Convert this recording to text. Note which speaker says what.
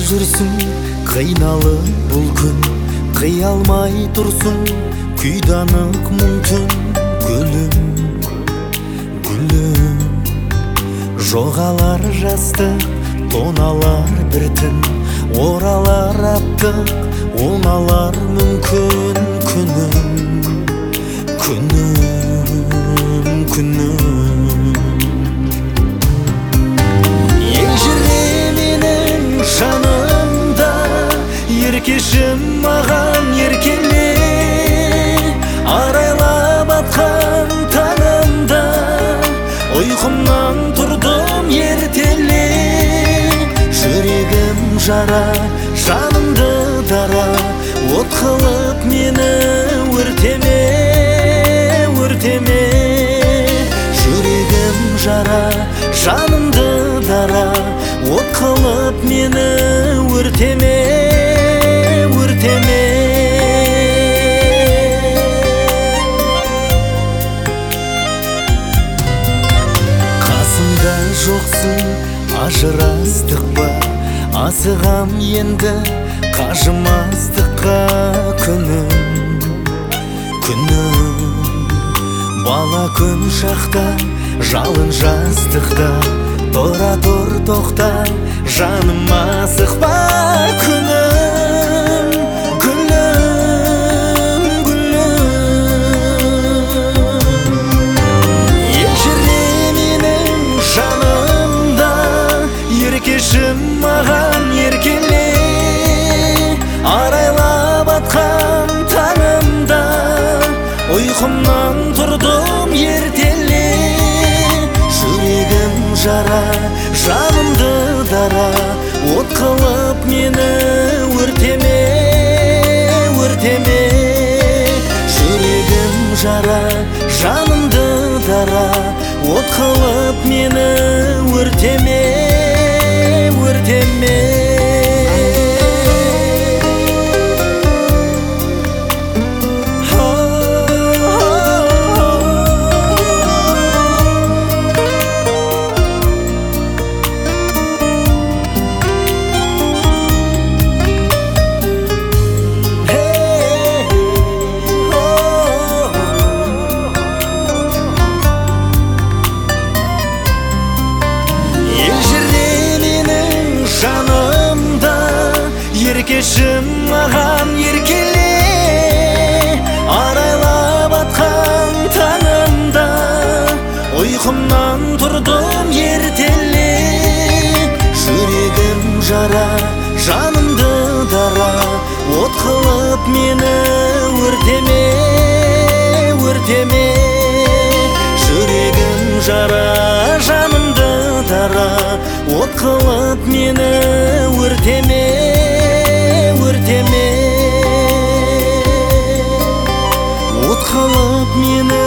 Speaker 1: жүрсүң кыйналып бул күн, кыя алмай турсуң күйданып мүмкүн. Гүлүм, гүлүм, жогалар жастык, тоналар бир түн, оралар аттык, уналар мүмкүн. Күнүм, күнүм, күнүм, ежире менин жанымда, еркешим маған еркеле, арайлап аткан таңымда, уйкумдан турдум ертеле. Жүрегим жара, жанымды дара, от кылып мени өртеме, өртеме. Жүрегим жара, жанымды дара, от кылып мени өртеме, өртеме. Касымда жоксуң, ажырастык ба, азыгам енді кажымастыкка. Күнүм, күнүм, бала күн шақта, жалын жастықта, тора тур токта, жаныма сыкпа. Күнүм, гүлүм, гүлүм, ежире менин жанымда, еркешим маған еркеле, арайлап аткан таңымда, уйкумдан турдум ертеле. Жүрегим жара, жанымды дара, от кылып мени өртеме, өртеме. Жүрегим жара, жанымды дара, от кылып мени өртеме, өртеме. Еркешим маған еркеле, арайлап аткан таңымда, уйкумдан турдум ертеле. Жүрегим жара, жанымды дара, от кылып мени өртеме, өртеме. Жүрегим жара, жанымды дара, от кылып мени өртеме, өртеме. От кылып мени